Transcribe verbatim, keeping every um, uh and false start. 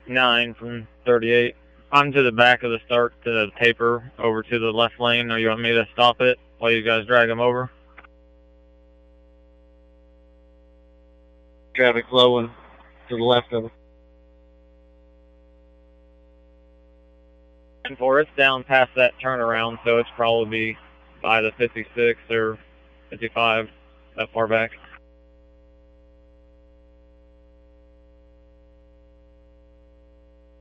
nine from thirty-eight. I'm to the back of the start to the taper over to the left lane, or you want me to stop it while you guys drag them over? Traffic flowing to the left of it. And for it's down past that turnaround, so it's probably by the fifty-six or fifty-five, that far back.